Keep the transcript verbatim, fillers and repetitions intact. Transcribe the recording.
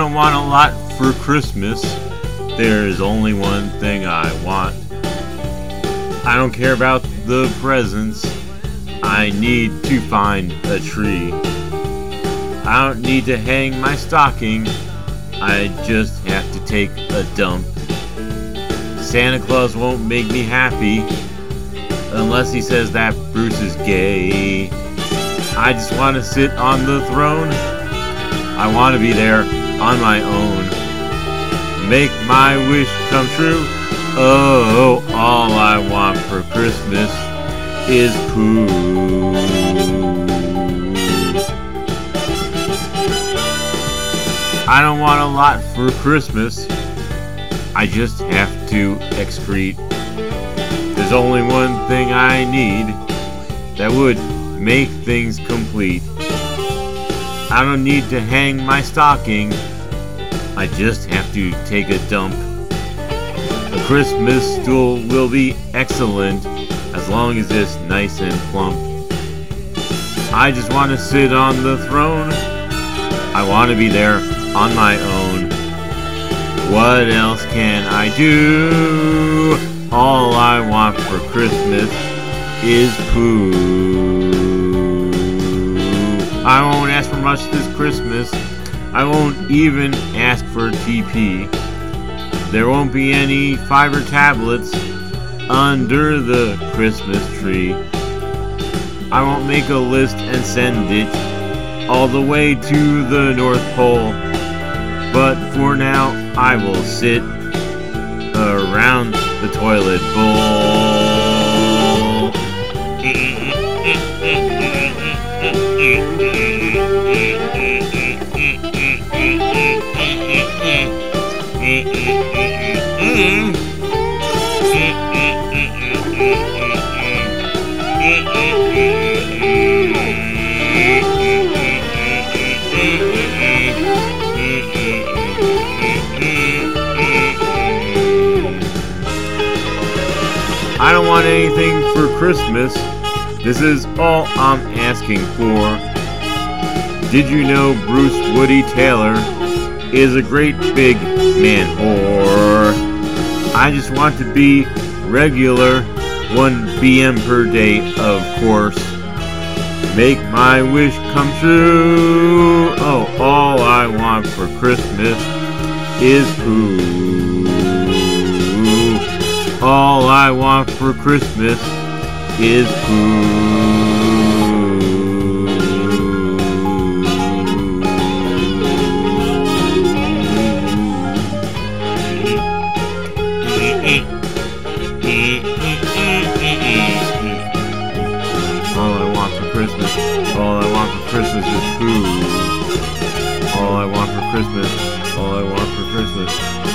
don't want a lot for Christmas. There's only one thing I want. I don't care about the presents. I need to find a tree. I don't need to hang my stocking. I just have to take a dump. Santa Claus won't make me happy unless he says that Bruce is gay. I just want to sit on the throne. I want to be there on my own. Make my wish come true. Oh, all I want for Christmas is poo. I don't want a lot for Christmas. I just have to excrete. There's only one thing I need that would make things complete. I don't need to hang my stocking. I just have to take a dump. A Christmas stool will be excellent as long as it's nice and plump. I just want to sit on the throne. I want to be there on my own. What else can I do? All I want for Christmas is poo. I won't ask for much this Christmas. I won't even ask for T P. There won't be any fiber tablets under the Christmas tree. I won't make a list and send it all the way to the North Pole. But for now, I will sit around the toilet bowl. I don't want anything for Christmas. This is all I'm asking for. Did you know Bruce Woody Taylor is a great big man whore? I just want to be regular, one B M per day, of course. Make my wish come true. Oh, all I want for Christmas is poo. All I want for Christmas is poo. All I want for Christmas, all I want for Christmas is poo. All I want for Christmas, all I want for Christmas.